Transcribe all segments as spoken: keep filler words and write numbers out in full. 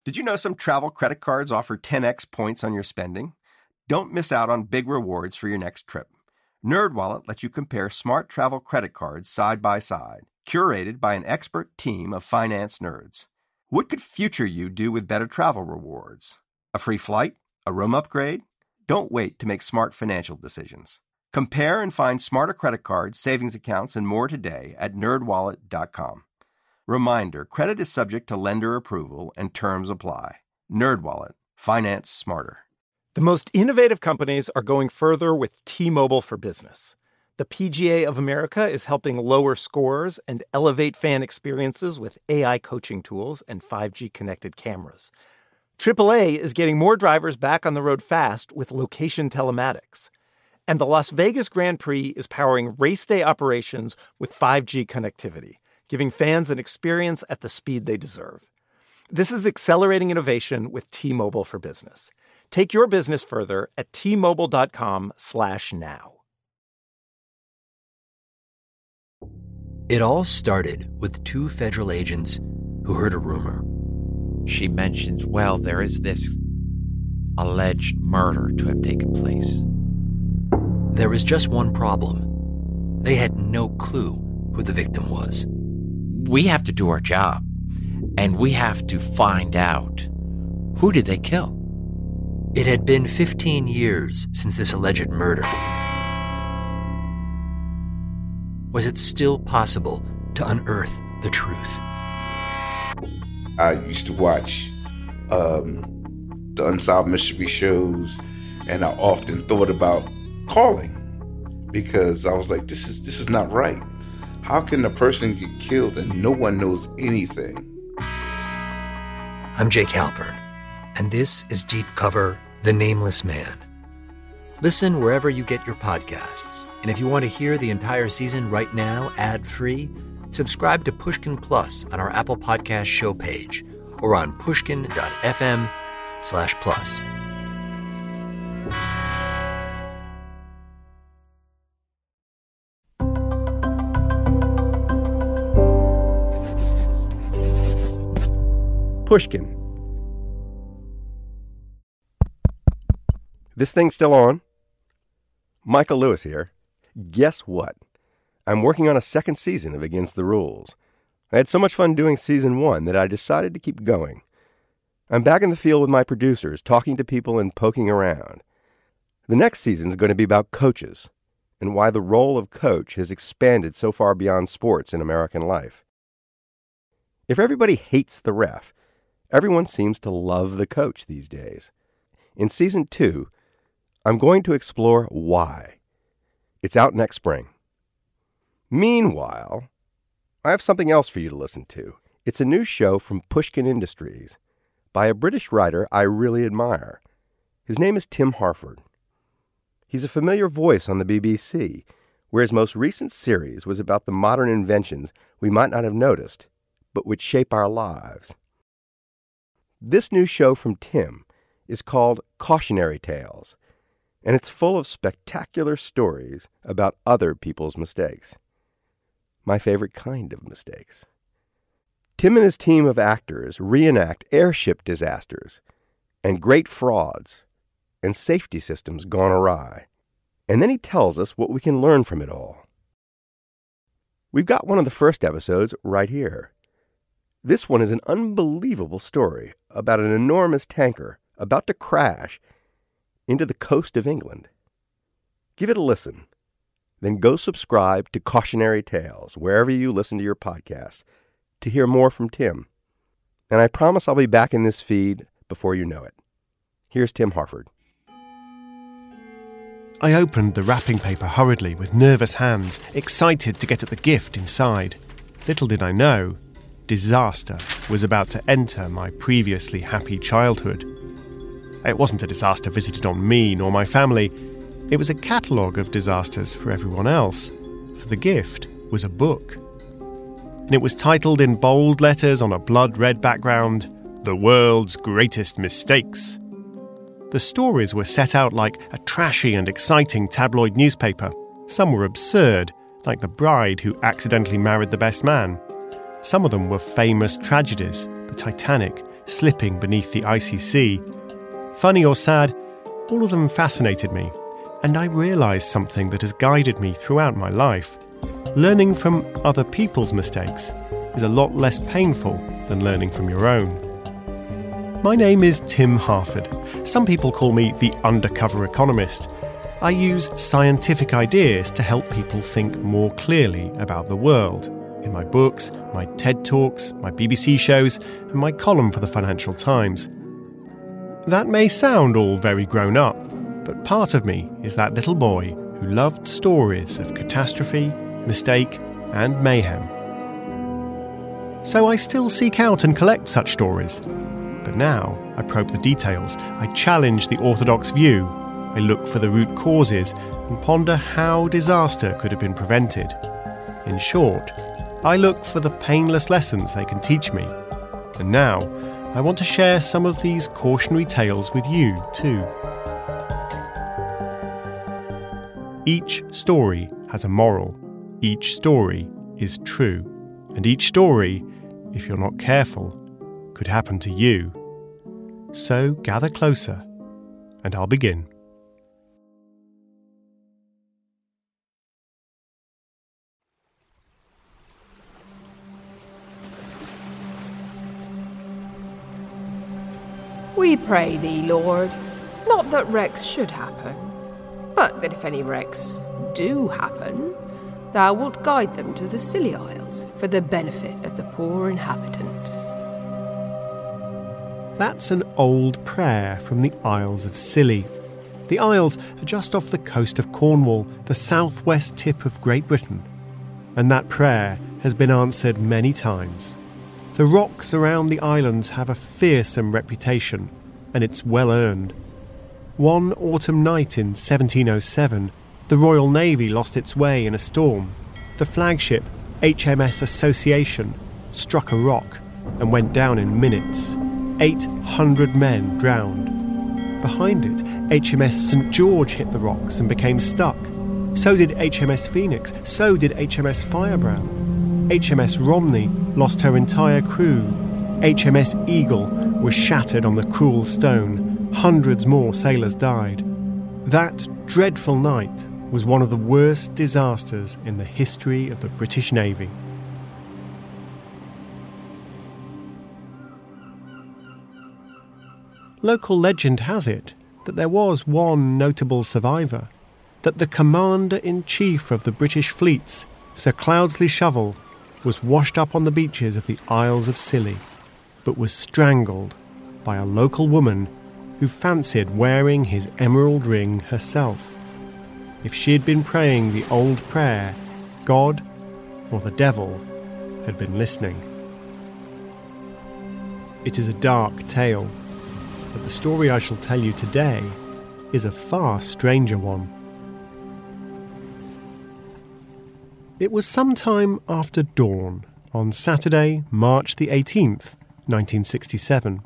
Did you know some travel credit cards offer ten x points on your spending? Don't miss out on big rewards for your next trip. NerdWallet lets you compare smart travel credit cards side by side, curated by an expert team of finance nerds. What could future you do with better travel rewards? A free flight? A room upgrade? Don't wait to make smart financial decisions. Compare and find smarter credit cards, savings accounts, and more today at nerd wallet dot com. Reminder, credit is subject to lender approval and terms apply. NerdWallet. Finance smarter. The most innovative companies are going further with T-Mobile for Business. The P G A of America is helping lower scores and elevate fan experiences with A I coaching tools and five G connected cameras. triple A is getting more drivers back on the road fast with location telematics. And the Las Vegas Grand Prix is powering race day operations with five G connectivity, giving fans an experience at the speed they deserve. This is accelerating innovation with T-Mobile for Business. Take your business further at T-Mobile.com slash now. It all started with two federal agents who heard a rumor. She mentioned, well, there is this alleged murder to have taken place. There was just one problem. They had no clue who the victim was. We have to do our job, and we have to find out, who did they kill? It had been fifteen years since this alleged murder. Was it still possible to unearth the truth? I used to watch um, the Unsolved Mystery shows, and I often thought about calling because I was like, this is this is not right. How can a person get killed and no one knows anything? I'm Jake Halpern, and this is Deep Cover, The Nameless Man. Listen wherever you get your podcasts. And if you want to hear the entire season right now, ad-free, subscribe to Pushkin Plus on our Apple Podcast show page or on pushkin.fm slash plus. Pushkin. This thing's still on? Michael Lewis here. Guess what? I'm working on a second season of Against the Rules. I had so much fun doing season one that I decided to keep going. I'm back in the field with my producers, talking to people and poking around. The next season's going to be about coaches and why the role of coach has expanded so far beyond sports in American life. If everybody hates the ref, everyone seems to love the coach these days. In season two, I'm going to explore why. It's out next spring. Meanwhile, I have something else for you to listen to. It's a new show from Pushkin Industries by a British writer I really admire. His name is Tim Harford. He's a familiar voice on the B B C, where his most recent series was about the modern inventions we might not have noticed, but which shape our lives. This new show from Tim is called Cautionary Tales, and it's full of spectacular stories about other people's mistakes. My favorite kind of mistakes. Tim and his team of actors reenact airship disasters and great frauds and safety systems gone awry. And then he tells us what we can learn from it all. We've got one of the first episodes right here. This one is an unbelievable story about an enormous tanker about to crash into the coast of England. Give it a listen. Then go subscribe to Cautionary Tales wherever you listen to your podcasts to hear more from Tim. And I promise I'll be back in this feed before you know it. Here's Tim Harford. I opened the wrapping paper hurriedly with nervous hands, excited to get at the gift inside. Little did I know, disaster was about to enter my previously happy childhood. It wasn't a disaster visited on me nor my family. It was a catalogue of disasters for everyone else, for the gift was a book. And it was titled in bold letters on a blood-red background, The World's Greatest Mistakes. The stories were set out like a trashy and exciting tabloid newspaper. Some were absurd, like the bride who accidentally married the best man. Some of them were famous tragedies, the Titanic, slipping beneath the icy sea. Funny or sad, all of them fascinated me, and I realised something that has guided me throughout my life. Learning from other people's mistakes is a lot less painful than learning from your own. My name is Tim Harford. Some people call me the undercover economist. I use scientific ideas to help people think more clearly about the world. In my books, my TED Talks, my B B C shows, and my column for the Financial Times. That may sound all very grown up, but part of me is that little boy who loved stories of catastrophe, mistake, and mayhem. So I still seek out and collect such stories. But now I probe the details, I challenge the orthodox view, I look for the root causes and ponder how disaster could have been prevented. In short, I look for the painless lessons they can teach me. And now I want to share some of these cautionary tales with you too. Each story has a moral. Each story is true. And each story, if you're not careful, could happen to you. So gather closer, and I'll begin. We pray thee, Lord, not that wrecks should happen, but that if any wrecks do happen, thou wilt guide them to the Scilly Isles for the benefit of the poor inhabitants. That's an old prayer from the Isles of Scilly. The Isles are just off the coast of Cornwall, the southwest tip of Great Britain. And that prayer has been answered many times. The rocks around the islands have a fearsome reputation, and it's well earned. One autumn night in seventeen oh seven, the Royal Navy lost its way in a storm. The flagship, H M S Association, struck a rock and went down in minutes. eight hundred men drowned. Behind it, H M S Saint George hit the rocks and became stuck. So did H M S Phoenix, so did H M S Firebrand. H M S Romney lost her entire crew. H M S Eagle was shattered on the cruel stone. Hundreds more sailors died. That dreadful night was one of the worst disasters in the history of the British Navy. Local legend has it that there was one notable survivor, that the Commander-in-Chief of the British fleets, Sir Cloudesley Shovel, was washed up on the beaches of the Isles of Scilly, but was strangled by a local woman who fancied wearing his emerald ring herself. If she had been praying the old prayer, God or the devil had been listening. It is a dark tale, but the story I shall tell you today is a far stranger one. It was sometime after dawn on Saturday, March the eighteenth, nineteen sixty-seven.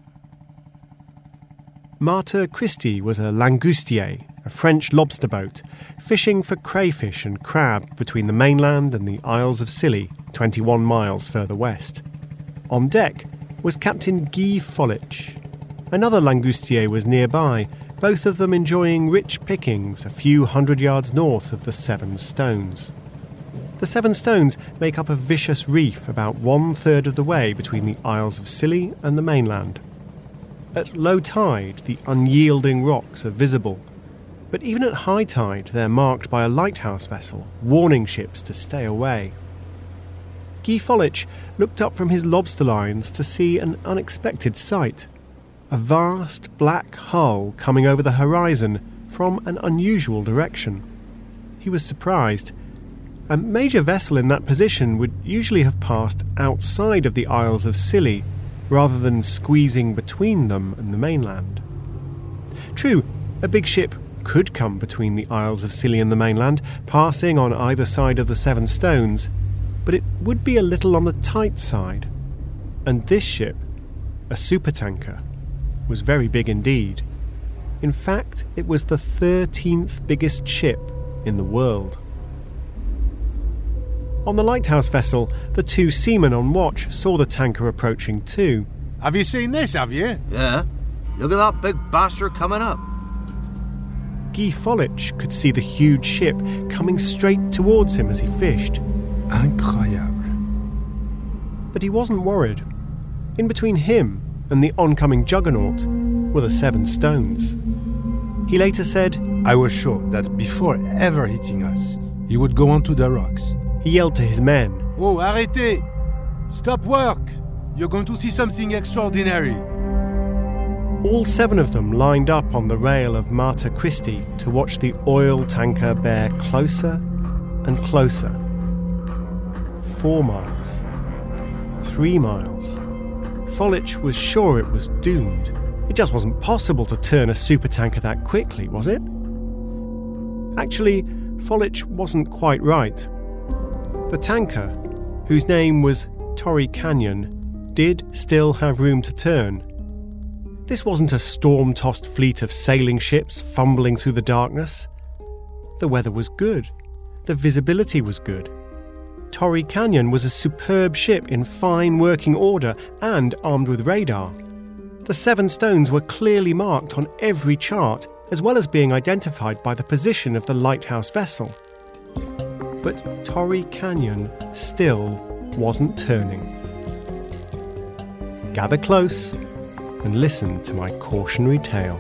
Marthe Christie was a langoustier, a French lobster boat, fishing for crayfish and crab between the mainland and the Isles of Scilly, twenty-one miles further west. On deck was Captain Guy Folich. Another langoustier was nearby, both of them enjoying rich pickings a few hundred yards north of the Seven Stones. The Seven Stones make up a vicious reef about one-third of the way between the Isles of Scilly and the mainland. At low tide, the unyielding rocks are visible, but even at high tide they're marked by a lighthouse vessel, warning ships to stay away. Guy Folich looked up from his lobster lines to see an unexpected sight. A vast black hull coming over the horizon from an unusual direction. He was surprised. A major vessel in that position would usually have passed outside of the Isles of Scilly, rather than squeezing between them and the mainland. True, a big ship could come between the Isles of Scilly and the mainland, passing on either side of the Seven Stones, but it would be a little on the tight side. And this ship, a supertanker, was very big indeed. In fact, it was the thirteenth biggest ship in the world. On the lighthouse vessel, the two seamen on watch saw the tanker approaching too. Have you seen this, have you? Yeah. Look at that big bastard coming up. Guy Folich could see the huge ship coming straight towards him as he fished. Incroyable. But he wasn't worried. In between him and the oncoming juggernaut were the Seven Stones. He later said, I was sure that before ever hitting us, he would go onto the rocks. He yelled to his men, Oh, arrêtez! Stop work! You're going to see something extraordinary. All seven of them lined up on the rail of Mater Christi to watch the oil tanker bear closer and closer. Four miles. Three miles. Folich was sure it was doomed. It just wasn't possible to turn a supertanker that quickly, was it? Actually, Folich wasn't quite right. The tanker, whose name was Torrey Canyon, did still have room to turn. This wasn't a storm-tossed fleet of sailing ships fumbling through the darkness. The weather was good. The visibility was good. Torrey Canyon was a superb ship in fine working order and armed with radar. The Seven Stones were clearly marked on every chart, as well as being identified by the position of the lighthouse vessel. But Torrey Canyon still wasn't turning. Gather close and listen to my cautionary tale.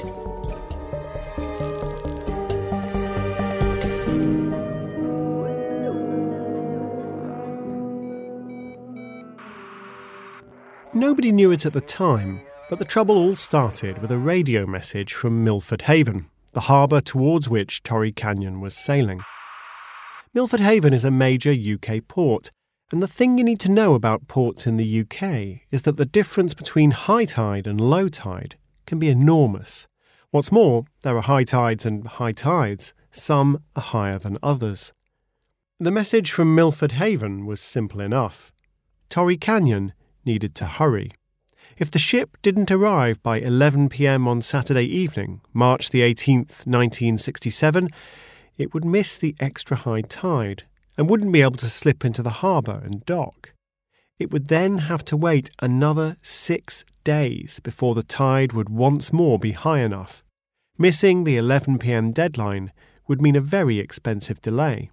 Nobody knew it at the time, but the trouble all started with a radio message from Milford Haven, the harbour towards which Torrey Canyon was sailing. Milford Haven is a major U K port, and the thing you need to know about ports in the U K is that the difference between high tide and low tide can be enormous. What's more, there are high tides and high tides. Some are higher than others. The message from Milford Haven was simple enough. Torrey Canyon needed to hurry. If the ship didn't arrive by eleven p.m. on Saturday evening, March the eighteenth, nineteen sixty-seven, it would miss the extra high tide and wouldn't be able to slip into the harbour and dock. It would then have to wait another six days before the tide would once more be high enough. Missing the eleven p.m. deadline would mean a very expensive delay.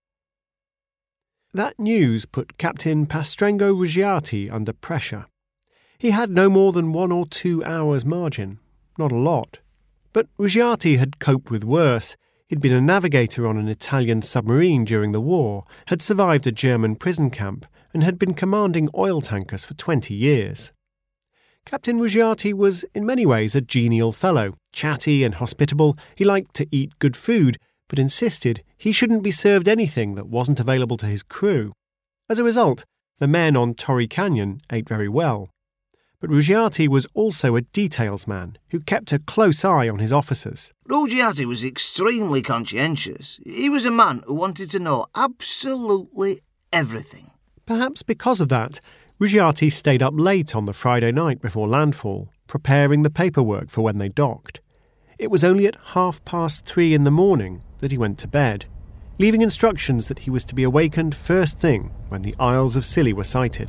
That news put Captain Pastrengo Ruggiati under pressure. He had no more than one or two hours margin, not a lot. But Ruggiati had coped with worse. He'd been a navigator on an Italian submarine during the war, had survived a German prison camp, and had been commanding oil tankers for twenty years. Captain Ruggiati was in many ways a genial fellow, chatty and hospitable. He liked to eat good food, but insisted he shouldn't be served anything that wasn't available to his crew. As a result, the men on Torrey Canyon ate very well. But Ruggiati was also a details man who kept a close eye on his officers. Ruggiati was extremely conscientious. He was a man who wanted to know absolutely everything. Perhaps because of that, Ruggiati stayed up late on the Friday night before landfall, preparing the paperwork for when they docked. It was only at half past three in the morning that he went to bed, leaving instructions that he was to be awakened first thing when the Isles of Scilly were sighted.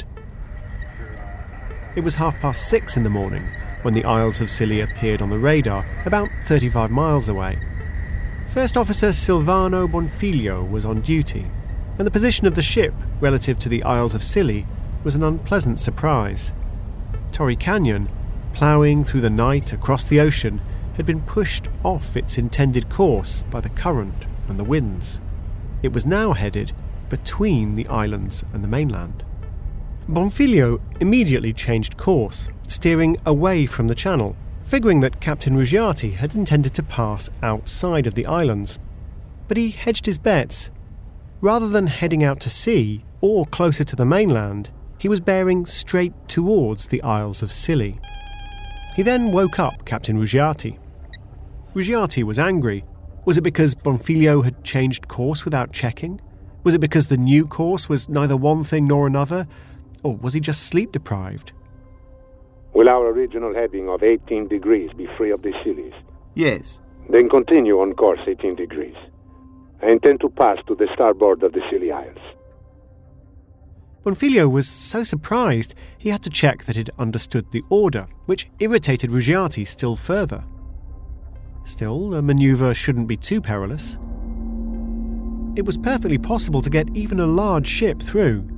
It was half past six in the morning when the Isles of Scilly appeared on the radar, about thirty-five miles away. First Officer Silvano Bonfiglio was on duty, and the position of the ship relative to the Isles of Scilly was an unpleasant surprise. Torrey Canyon, ploughing through the night across the ocean, had been pushed off its intended course by the current and the winds. It was now headed between the islands and the mainland. Bonfiglio immediately changed course, steering away from the channel, figuring that Captain Ruggiati had intended to pass outside of the islands. But he hedged his bets. Rather than heading out to sea or closer to the mainland, he was bearing straight towards the Isles of Scilly. He then woke up Captain Ruggiati. Ruggiati was angry. Was it because Bonfiglio had changed course without checking? Was it because the new course was neither one thing nor another? Or was he just sleep-deprived? Will our original heading of eighteen degrees be free of the Scillies? Yes. Then continue on course eighteen degrees. I intend to pass to the starboard of the Scilly Isles. Bonfiglio was so surprised he had to check that he'd understood the order, which irritated Ruggiati still further. Still, the manoeuvre shouldn't be too perilous. It was perfectly possible to get even a large ship through.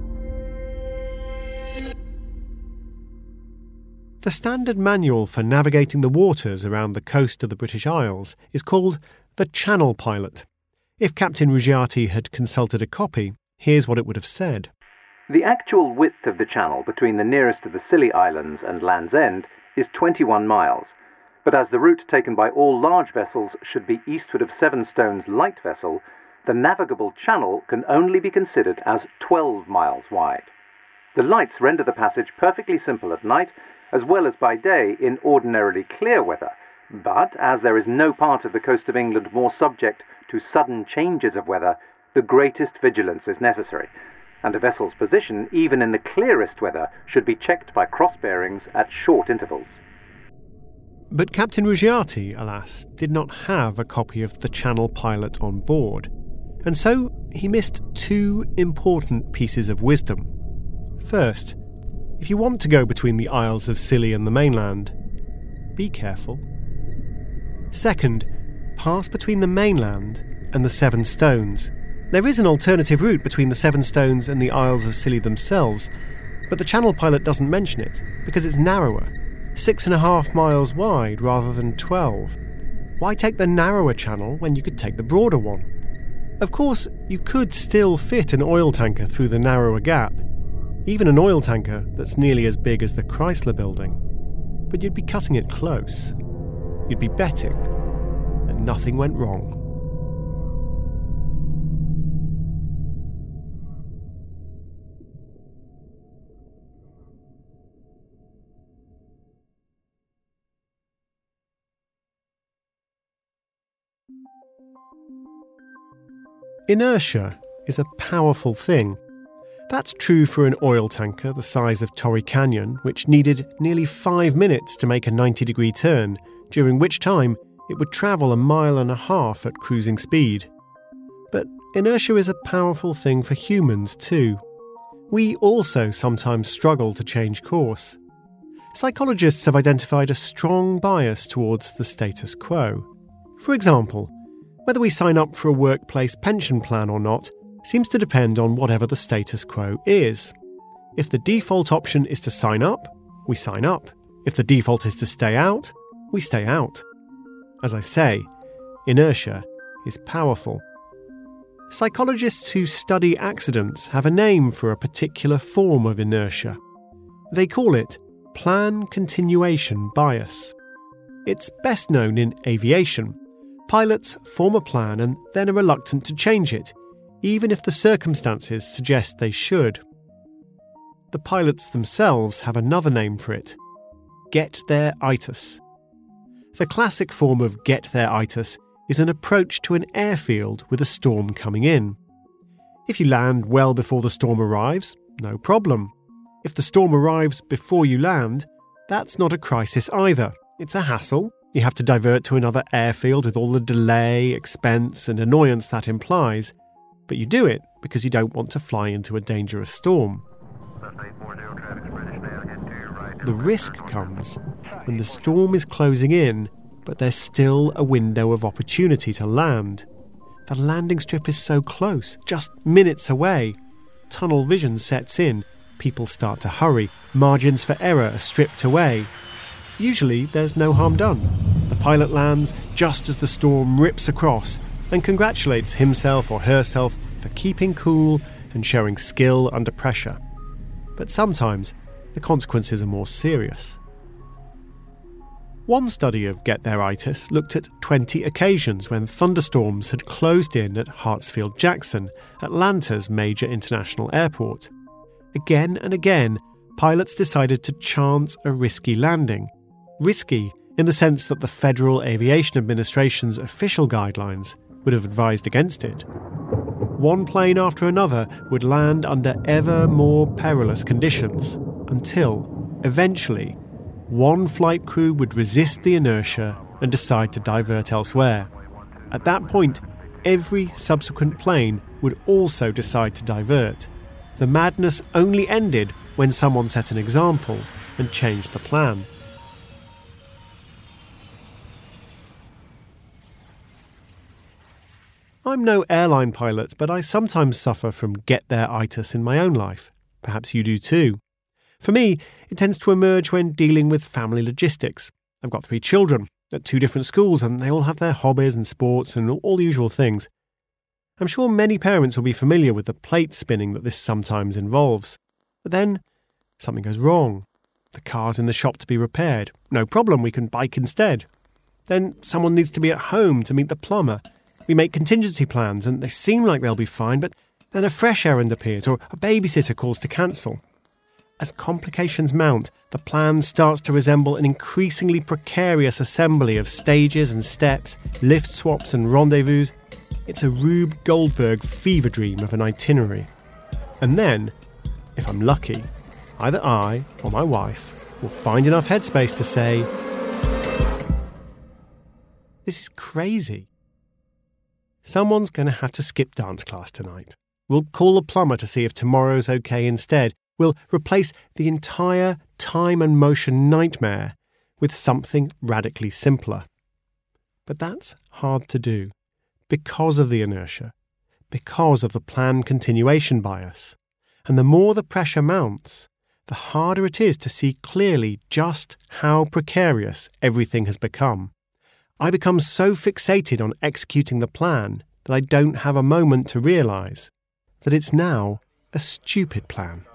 The standard manual for navigating the waters around the coast of the British Isles is called the Channel Pilot. If Captain Ruggiati had consulted a copy, here's what it would have said. The actual width of the channel between the nearest of the Scilly Islands and Land's End is twenty-one miles, but as the route taken by all large vessels should be eastward of Sevenstone's light vessel, the navigable channel can only be considered as twelve miles wide. The lights render the passage perfectly simple at night, as well as by day in ordinarily clear weather, but as there is no part of the coast of England more subject to sudden changes of weather, the greatest vigilance is necessary, and a vessel's position, even in the clearest weather, should be checked by cross bearings at short intervals. But Captain Ruggiati, alas, did not have a copy of the Channel Pilot on board, and so he missed two important pieces of wisdom. First, if you want to go between the Isles of Scilly and the mainland, be careful. Second, pass between the mainland and the Seven Stones. There is an alternative route between the Seven Stones and the Isles of Scilly themselves, but the Channel Pilot doesn't mention it because it's narrower, six and a half miles wide rather than twelve. Why take the narrower channel when you could take the broader one? Of course, you could still fit an oil tanker through the narrower gap, even an oil tanker that's nearly as big as the Chrysler Building, but you'd be cutting it close. You'd be betting that nothing went wrong. Inertia is a powerful thing. That's true for an oil tanker the size of Torrey Canyon, which needed nearly five minutes to make a ninety degree turn, during which time it would travel a mile and a half at cruising speed. But inertia is a powerful thing for humans too. We also sometimes struggle to change course. Psychologists have identified a strong bias towards the status quo. For example, whether we sign up for a workplace pension plan or not seems to depend on whatever the status quo is. If the default option is to sign up, we sign up. If the default is to stay out, we stay out. As I say, inertia is powerful. Psychologists who study accidents have a name for a particular form of inertia. They call it plan continuation bias. It's best known in aviation. Pilots form a plan and then are reluctant to change it, even if the circumstances suggest they should. The pilots themselves have another name for it: get-there-itis. The classic form of get-there-itis is an approach to an airfield with a storm coming in. If you land well before the storm arrives, no problem. If the storm arrives before you land, that's not a crisis either. It's a hassle. You have to divert to another airfield with all the delay, expense, and annoyance that implies, but you do it because you don't want to fly into a dangerous storm. The risk comes when the storm is closing in, but there's still a window of opportunity to land. The landing strip is so close, just minutes away. Tunnel vision sets in, people start to hurry, margins for error are stripped away. Usually there's no harm done. The pilot lands just as the storm rips across and congratulates himself or herself for keeping cool and showing skill under pressure. But sometimes the consequences are more serious. One study of get-there-itis looked at twenty occasions when thunderstorms had closed in at Hartsfield-Jackson, Atlanta's major international airport. Again and again, pilots decided to chance a risky landing. Risky in the sense that the Federal Aviation Administration's official guidelines would have advised against it. One plane after another would land under ever more perilous conditions, until, eventually, one flight crew would resist the inertia and decide to divert elsewhere. At that point, every subsequent plane would also decide to divert. The madness only ended when someone set an example and changed the plan. I'm no airline pilot, but I sometimes suffer from get-there-itis in my own life. Perhaps you do too. For me, it tends to emerge when dealing with family logistics. I've got three children at two different schools, and they all have their hobbies and sports and all the usual things. I'm sure many parents will be familiar with the plate spinning that this sometimes involves. But then, something goes wrong. The car's in the shop to be repaired. No problem, we can bike instead. Then someone needs to be at home to meet the plumber. We make contingency plans and they seem like they'll be fine, but then a fresh errand appears or a babysitter calls to cancel. As complications mount, the plan starts to resemble an increasingly precarious assembly of stages and steps, lift swaps and rendezvous. It's a Rube Goldberg fever dream of an itinerary. And then, if I'm lucky, either I or my wife will find enough headspace to say, "This is crazy. Someone's going to have to skip dance class tonight. We'll call a plumber to see if tomorrow's okay instead. We'll replace the entire time and motion nightmare with something radically simpler." But that's hard to do because of the inertia, because of the plan continuation bias. And the more the pressure mounts, the harder it is to see clearly just how precarious everything has become. I become so fixated on executing the plan that I don't have a moment to realise that it's now a stupid plan.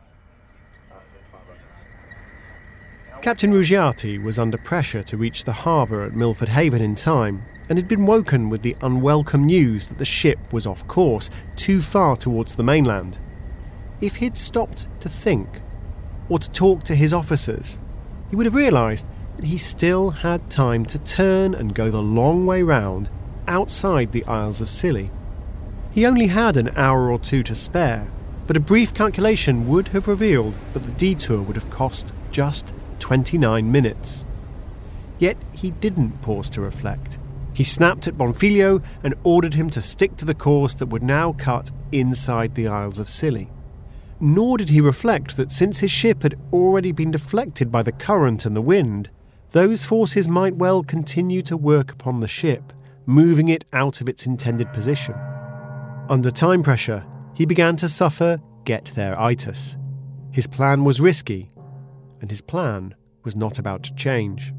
Captain Ruggiati was under pressure to reach the harbour at Milford Haven in time, and had been woken with the unwelcome news that the ship was off course, too far towards the mainland. If he'd stopped to think, or to talk to his officers, he would have realised that he still had time to turn and go the long way round outside the Isles of Scilly. He only had an hour or two to spare, but a brief calculation would have revealed that the detour would have cost just twenty-nine minutes. Yet he didn't pause to reflect. He snapped at Bonfiglio and ordered him to stick to the course that would now cut inside the Isles of Scilly. Nor did he reflect that since his ship had already been deflected by the current and the wind, those forces might well continue to work upon the ship, moving it out of its intended position. Under time pressure, he began to suffer get-there-itis. His plan was risky, and his plan was not about to change.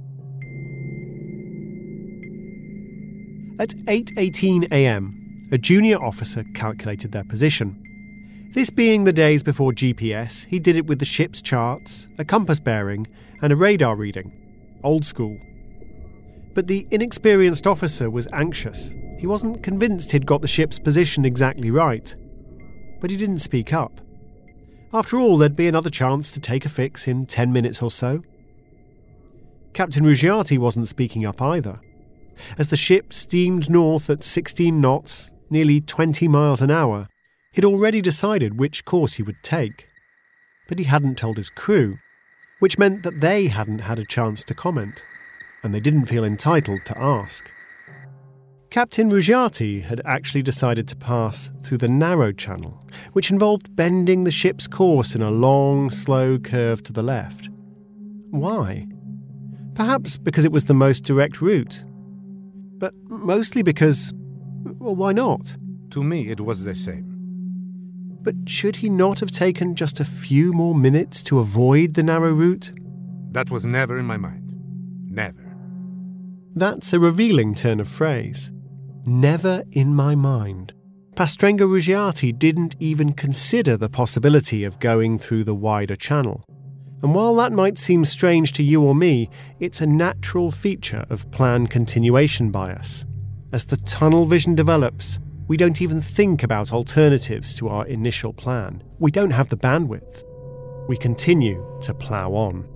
At eight eighteen a.m., a junior officer calculated their position. This being the days before G P S, he did it with the ship's charts, a compass bearing, and a radar reading. Old school. But the inexperienced officer was anxious. He wasn't convinced he'd got the ship's position exactly right. But he didn't speak up. After all, there'd be another chance to take a fix in ten minutes or so. Captain Ruggiati wasn't speaking up either. As the ship steamed north at sixteen knots, nearly twenty miles an hour, he'd already decided which course he would take. But he hadn't told his crew, which meant that they hadn't had a chance to comment, and they didn't feel entitled to ask. Captain Ruggiati had actually decided to pass through the narrow channel, which involved bending the ship's course in a long, slow curve to the left. Why? Perhaps because it was the most direct route. But mostly because, well, why not? To me, it was the same. But should he not have taken just a few more minutes to avoid the narrow route? That was never in my mind. Never. That's a revealing turn of phrase. Never in my mind. Pastrengo Ruggiati didn't even consider the possibility of going through the wider channel. And while that might seem strange to you or me, it's a natural feature of plan continuation bias. As the tunnel vision develops, we don't even think about alternatives to our initial plan. We don't have the bandwidth. We continue to plough on.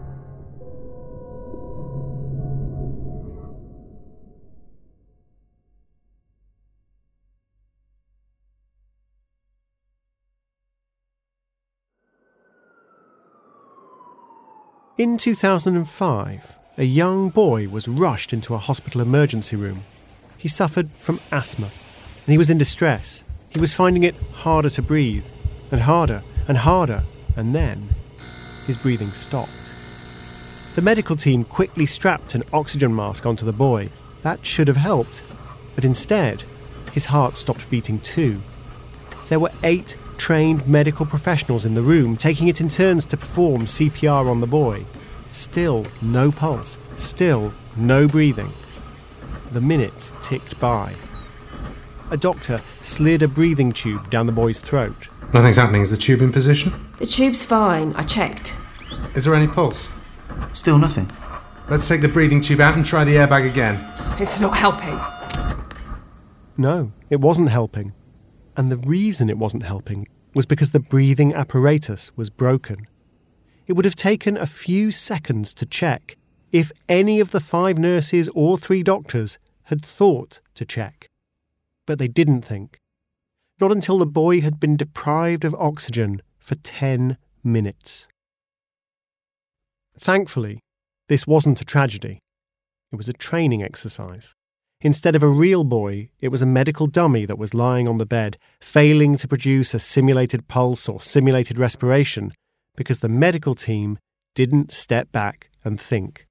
In two thousand five, a young boy was rushed into a hospital emergency room. He suffered from asthma, and he was in distress. He was finding it harder to breathe. and harder and harder, and then his breathing stopped. The medical team quickly strapped an oxygen mask onto the boy. That should have helped, but instead, his heart stopped beating too. There were eight trained medical professionals in the room, taking it in turns to perform C P R on the boy. Still no pulse, still no breathing. The minutes ticked by. A doctor slid a breathing tube down the boy's throat. Nothing's happening. Is the tube in position? The tube's fine. I checked. Is there any pulse? Still nothing. Let's take the breathing tube out and try the airbag again. It's not helping. No, it wasn't helping. And the reason it wasn't helping was because the breathing apparatus was broken. It would have taken a few seconds to check if any of the five nurses or three doctors had thought to check. But they didn't think. Not until the boy had been deprived of oxygen for ten minutes. Thankfully, this wasn't a tragedy. It was a training exercise. Instead of a real boy, it was a medical dummy that was lying on the bed, failing to produce a simulated pulse or simulated respiration because the medical team didn't step back and think.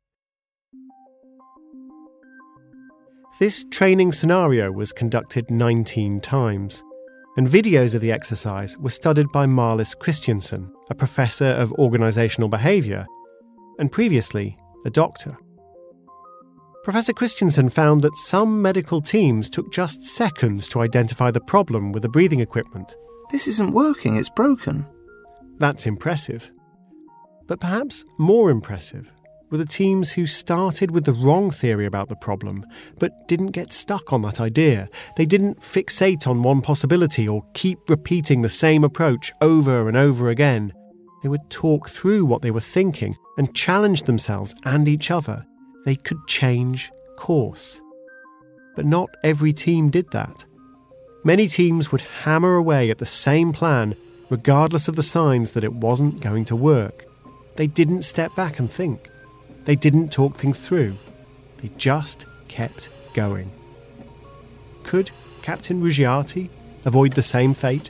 This training scenario was conducted nineteen times, and videos of the exercise were studied by Marlis Christiansen, a professor of organisational behaviour, and previously a doctor. Professor Christiansen found that some medical teams took just seconds to identify the problem with the breathing equipment. This isn't working, it's broken. That's impressive. But perhaps more impressive were the teams who started with the wrong theory about the problem, but didn't get stuck on that idea. They didn't fixate on one possibility or keep repeating the same approach over and over again. They would talk through what they were thinking and challenge themselves and each other. They could change course. But not every team did that. Many teams would hammer away at the same plan, regardless of the signs that it wasn't going to work. They didn't step back and think. They didn't talk things through. They just kept going. Could Captain Ruggiati avoid the same fate?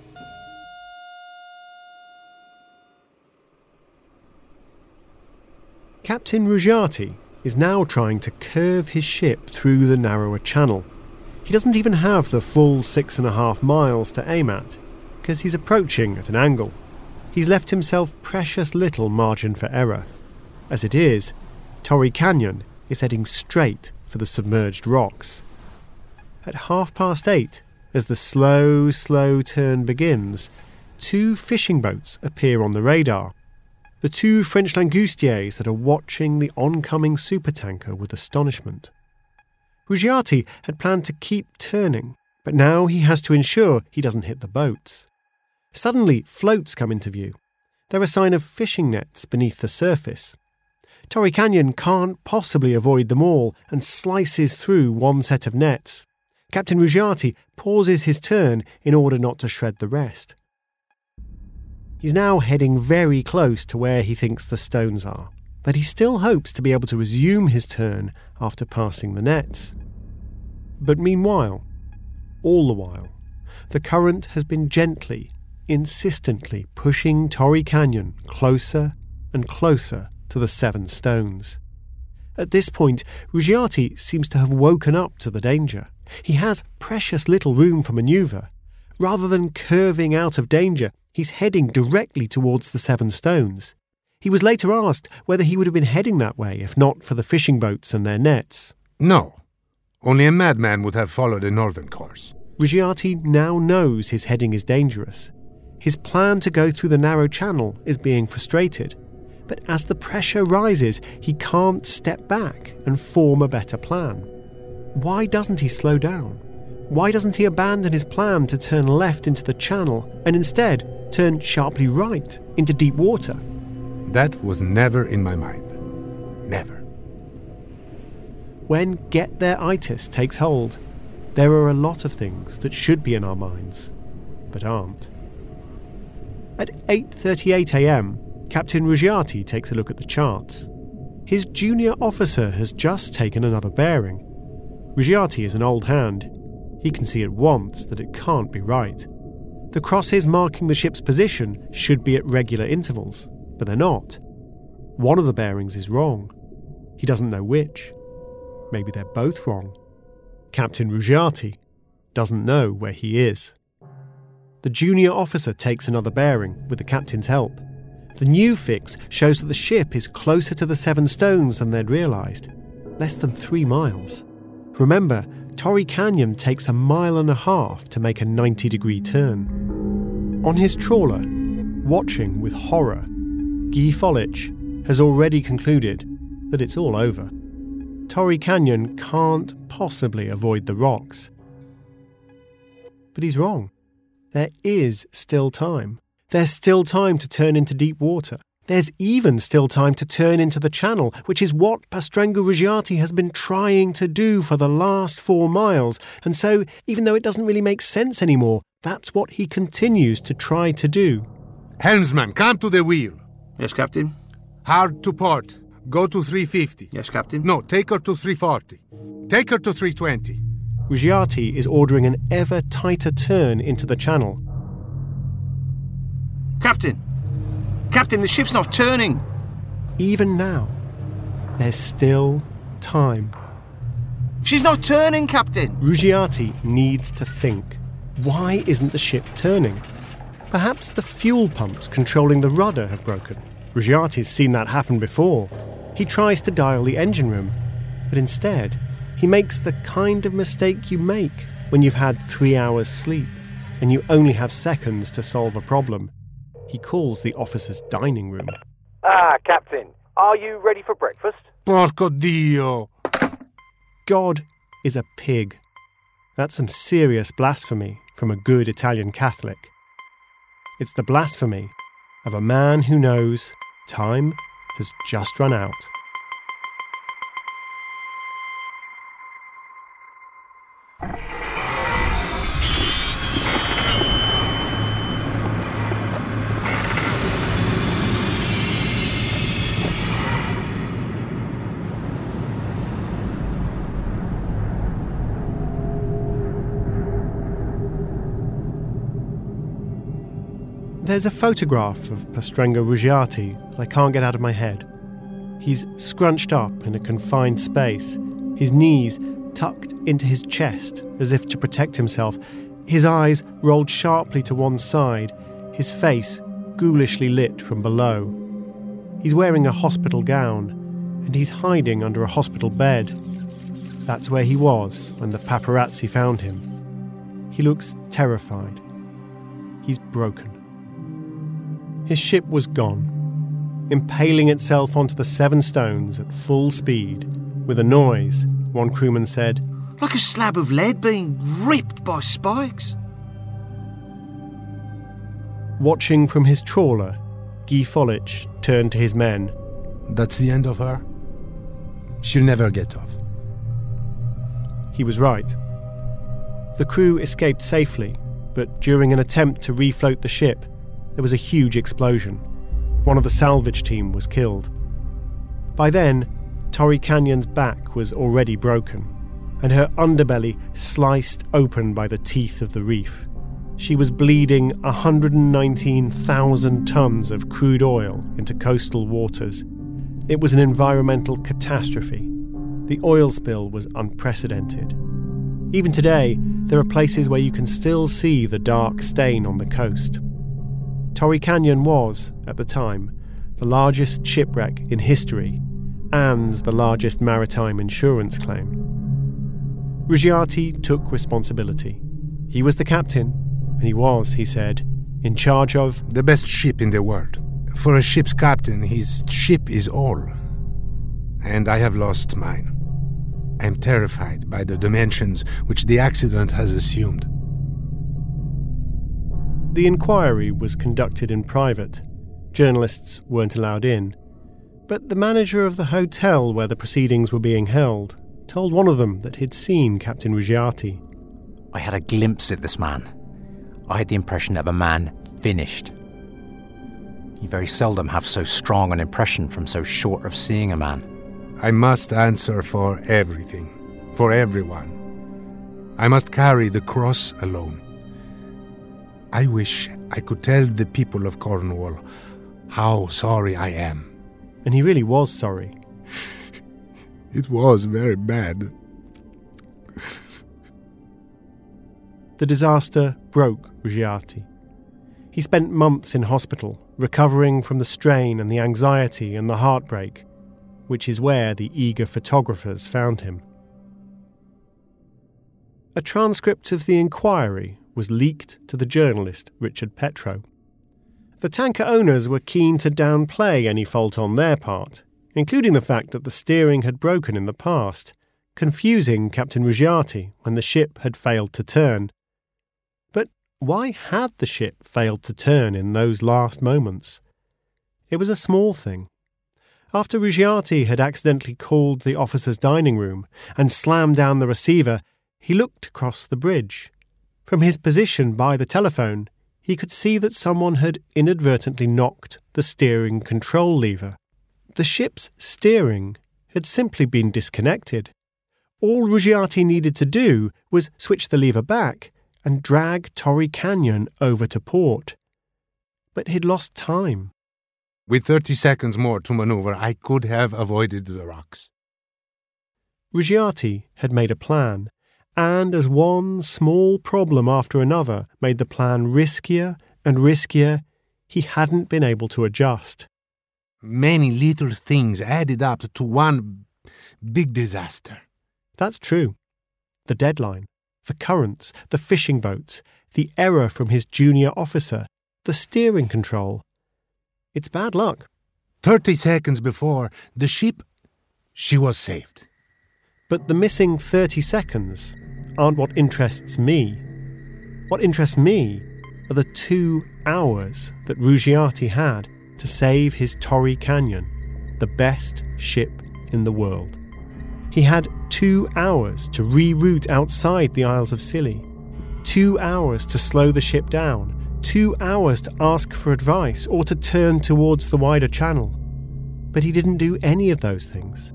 Captain Ruggiati is now trying to curve his ship through the narrower channel. He doesn't even have the full six and a half miles to aim at, because he's approaching at an angle. He's left himself precious little margin for error. As it is, Torrey Canyon is heading straight for the submerged rocks. At half past eight, as the slow, slow turn begins, two fishing boats appear on the radar. The two French langousters that are watching the oncoming supertanker with astonishment. Ruggiati had planned to keep turning, but now he has to ensure he doesn't hit the boats. Suddenly, floats come into view. They're a sign of fishing nets beneath the surface. Torrey Canyon can't possibly avoid them all and slices through one set of nets. Captain Ruggiati pauses his turn in order not to shred the rest. He's now heading very close to where he thinks the stones are, but he still hopes to be able to resume his turn after passing the nets. But meanwhile, all the while, the current has been gently, insistently pushing Torrey Canyon closer and closer to the seven stones. At this point, Ruggiati seems to have woken up to the danger. He has precious little room for manoeuvre. Rather than curving out of danger, he's heading directly towards the seven stones. He was later asked whether he would have been heading that way if not for the fishing boats and their nets. No. Only a madman would have followed a northern course. Ruggiati now knows his heading is dangerous. His plan to go through the narrow channel is being frustrated. But as the pressure rises, he can't step back and form a better plan. Why doesn't he slow down? Why doesn't he abandon his plan to turn left into the channel and instead turn sharply right into deep water? That was never in my mind. Never. When get-there-itis takes hold, there are a lot of things that should be in our minds, but aren't. At eight thirty-eight a.m, Captain Ruggiati takes a look at the charts. His junior officer has just taken another bearing. Ruggiati is an old hand. He can see at once that it can't be right. The crosses marking the ship's position should be at regular intervals, but they're not. One of the bearings is wrong. He doesn't know which. Maybe they're both wrong. Captain Ruggiati doesn't know where he is. The junior officer takes another bearing with the captain's help. The new fix shows that the ship is closer to the Seven Stones than they'd realised. Less than three miles. Remember, Torrey Canyon takes a mile and a half to make a ninety-degree turn. On his trawler, watching with horror, Guy Folich has already concluded that it's all over. Torrey Canyon can't possibly avoid the rocks. But he's wrong. There is still time. There's still time to turn into deep water. There's even still time to turn into the channel, which is what Pastrengo Ruggiati has been trying to do for the last four miles. And so, even though it doesn't really make sense anymore, that's what he continues to try to do. Helmsman, come to the wheel. Yes, Captain. Hard to port. Go to three fifty. Yes, Captain. No, take her to three forty. Take her to three twenty. Ruggiati is ordering an ever tighter turn into the channel. Captain! Captain, the ship's not turning! Even now, there's still time. She's not turning, Captain! Ruggiati needs to think. Why isn't the ship turning? Perhaps the fuel pumps controlling the rudder have broken. Ruggiati's seen that happen before. He tries to dial the engine room, but instead, he makes the kind of mistake you make when you've had three hours sleep and you only have seconds to solve a problem. He calls the officer's dining room. Ah, Captain, are you ready for breakfast? Porco Dio! God is a pig. That's some serious blasphemy from a good Italian Catholic. It's the blasphemy of a man who knows time has just run out. There's a photograph of Pastrengo Ruggiati that I can't get out of my head. He's scrunched up in a confined space, his knees tucked into his chest as if to protect himself, his eyes rolled sharply to one side, his face ghoulishly lit from below. He's wearing a hospital gown, and he's hiding under a hospital bed. That's where he was when the paparazzi found him. He looks terrified. He's broken. His ship was gone, impaling itself onto the Seven Stones at full speed. With a noise, one crewman said, "Like a slab of lead being ripped by spikes." Watching from his trawler, Guy Folich turned to his men. "That's the end of her? She'll never get off." He was right. The crew escaped safely, but during an attempt to refloat the ship, there was a huge explosion. One of the salvage team was killed. By then, Torrey Canyon's back was already broken, and her underbelly sliced open by the teeth of the reef. She was bleeding one hundred nineteen thousand tons of crude oil into coastal waters. It was an environmental catastrophe. The oil spill was unprecedented. Even today, there are places where you can still see the dark stain on the coast. Torrey Canyon was, at the time, the largest shipwreck in history and the largest maritime insurance claim. Ruggiati took responsibility. He was the captain, and he was, he said, in charge of the best ship in the world. For a ship's captain, his ship is all. And I have lost mine. I am terrified by the dimensions which the accident has assumed. The inquiry was conducted in private. Journalists weren't allowed in. But the manager of the hotel where the proceedings were being held told one of them that he'd seen Captain Ruggiati. "I had a glimpse of this man. I had the impression of a man finished. You very seldom have so strong an impression from so short of seeing a man." I must answer for everything, for everyone. I must carry the cross alone. I wish I could tell the people of Cornwall how sorry I am. And he really was sorry. It was very bad. The disaster broke Ruggiati. He spent months in hospital, recovering from the strain and the anxiety and the heartbreak, which is where the eager photographers found him. A transcript of the inquiry was leaked to the journalist Richard Petro. The tanker owners were keen to downplay any fault on their part, including the fact that the steering had broken in the past, confusing Captain Ruggiati when the ship had failed to turn. But why had the ship failed to turn in those last moments? It was a small thing. After Ruggiati had accidentally called the officers' dining room and slammed down the receiver, he looked across the bridge. From his position by the telephone, he could see that someone had inadvertently knocked the steering control lever. The ship's steering had simply been disconnected. All Ruggiati needed to do was switch the lever back and drag Torrey Canyon over to port. But he'd lost time. With thirty seconds more to maneuver, I could have avoided the rocks. Ruggiati had made a plan, and as one small problem after another made the plan riskier and riskier, he hadn't been able to adjust. Many little things added up to one big disaster. That's true. The deadline, the currents, the fishing boats, the error from his junior officer, the steering control. It's bad luck. Thirty seconds before, the ship, she was saved. But the missing thirty seconds aren't what interests me. What interests me are the two hours that Ruggiati had to save his Torrey Canyon, the best ship in the world. He had two hours to reroute outside the Isles of Scilly, two hours to slow the ship down, two hours to ask for advice or to turn towards the wider channel. But he didn't do any of those things.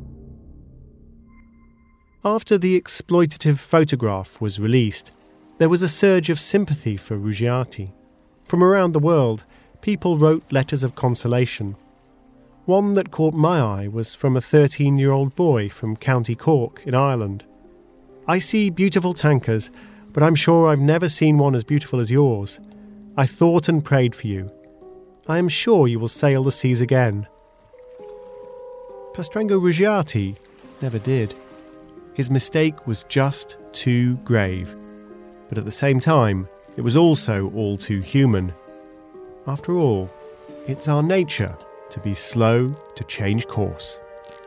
After the exploitative photograph was released, there was a surge of sympathy for Ruggiati. From around the world, people wrote letters of consolation. One that caught my eye was from a thirteen-year-old boy from County Cork in Ireland. I see beautiful tankers, but I'm sure I've never seen one as beautiful as yours. I thought and prayed for you. I am sure you will sail the seas again. Pastrengo Ruggiati never did. His mistake was just too grave. But at the same time, it was also all too human. After all, it's our nature to be slow to change course.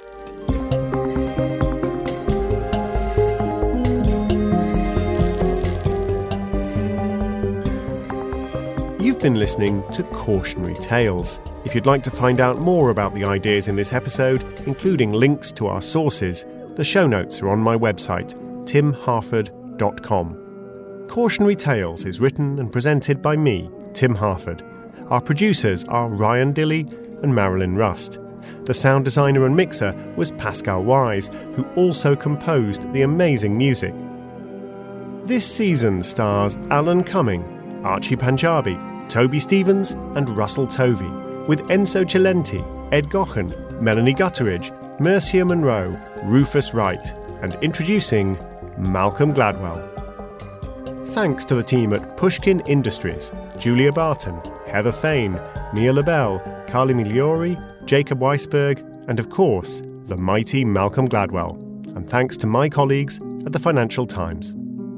You've been listening to Cautionary Tales. If you'd like to find out more about the ideas in this episode, including links to our sources, the show notes are on my website, tim harford dot com. Cautionary Tales is written and presented by me, Tim Harford. Our producers are Ryan Dilley and Marilyn Rust. The sound designer and mixer was Pascal Wise, who also composed the amazing music. This season stars Alan Cumming, Archie Panjabi, Toby Stevens and Russell Tovey, with Enzo Cilenti, Ed Gochen, Melanie Gutteridge, Mercia Monroe, Rufus Wright, and introducing Malcolm Gladwell. Thanks to the team at Pushkin Industries, Julia Barton, Heather Fain, Mia LaBelle, Carly Migliori, Jacob Weisberg, and of course, the mighty Malcolm Gladwell. And thanks to my colleagues at the Financial Times.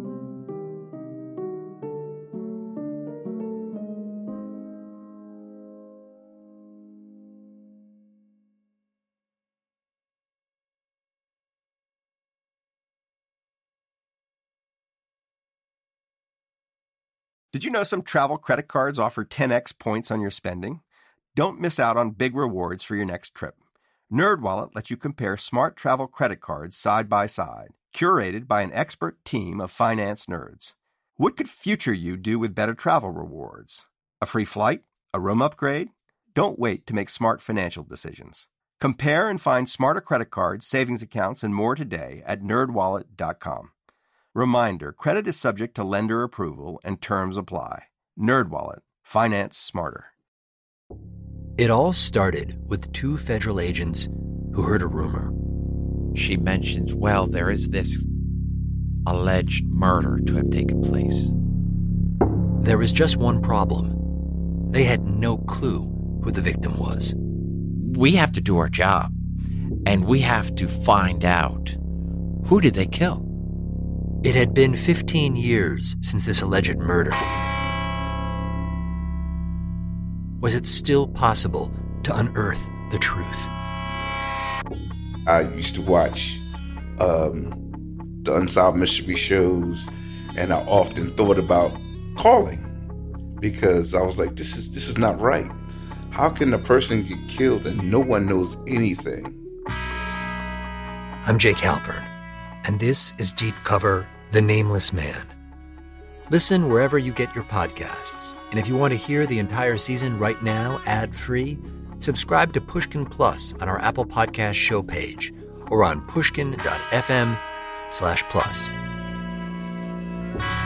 Did you know some travel credit cards offer ten x points on your spending? Don't miss out on big rewards for your next trip. NerdWallet lets you compare smart travel credit cards side by side, curated by an expert team of finance nerds. What could future you do with better travel rewards? A free flight? A room upgrade? Don't wait to make smart financial decisions. Compare and find smarter credit cards, savings accounts, and more today at nerd wallet dot com. Reminder, credit is subject to lender approval and terms apply. NerdWallet. Finance smarter. It all started with two federal agents who heard a rumor. She mentions, well, there is this alleged murder to have taken place. There was just one problem. They had no clue who the victim was. We have to do our job, and we have to find out, who did they kill? It had been fifteen years since this alleged murder. Was it still possible to unearth the truth? I used to watch um, the Unsolved Mystery shows, and I often thought about calling because I was like, this is this is not right. How can a person get killed and no one knows anything? I'm Jake Halpern, and this is Deep Cover, The Nameless Man. Listen wherever you get your podcasts. And if you want to hear the entire season right now, ad-free, subscribe to Pushkin Plus on our Apple Podcast show page or on pushkin.fm slash plus.